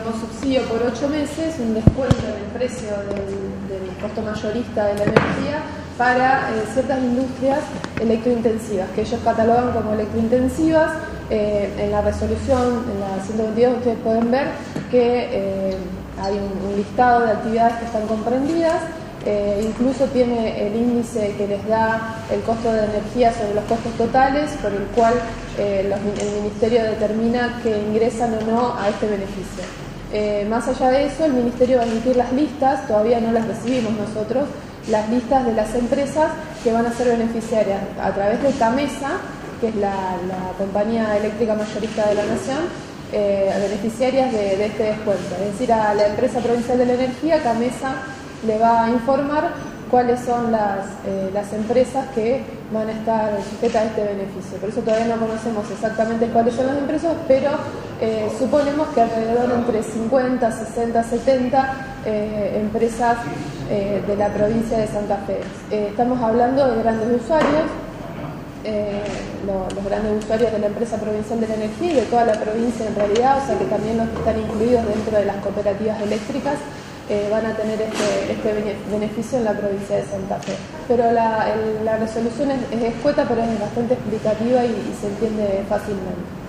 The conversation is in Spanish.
como subsidio por 8 meses, un descuento en el precio del costo mayorista de la energía para ciertas industrias electrointensivas, que ellos catalogan como electrointensivas. En la resolución, en la 122, ustedes pueden ver que hay un listado de actividades que están comprendidas. Incluso tiene el índice que les da el costo de energía sobre los costos totales, por el cual el Ministerio determina que ingresan o no a este beneficio. Más allá de eso, el Ministerio va a emitir las listas, todavía no las recibimos nosotros, las listas de las empresas que van a ser beneficiarias a través de CAMESA, que es la compañía eléctrica mayorista de la Nación, beneficiarias de este descuento. Es decir, a la empresa provincial de la energía, CAMESA le va a informar cuáles son las empresas que van a estar sujetas a este beneficio. Por eso todavía no conocemos exactamente cuáles son las empresas, pero suponemos que alrededor entre 50, 60, 70 empresas de la provincia de Santa Fe. Estamos hablando de grandes usuarios, los grandes usuarios de la empresa provincial de la energía y de toda la provincia en realidad, o sea que también los que están incluidos dentro de las cooperativas eléctricas van a tener este beneficio en la provincia de Santa Fe. Pero la resolución es escueta, pero es bastante explicativa y se entiende fácilmente.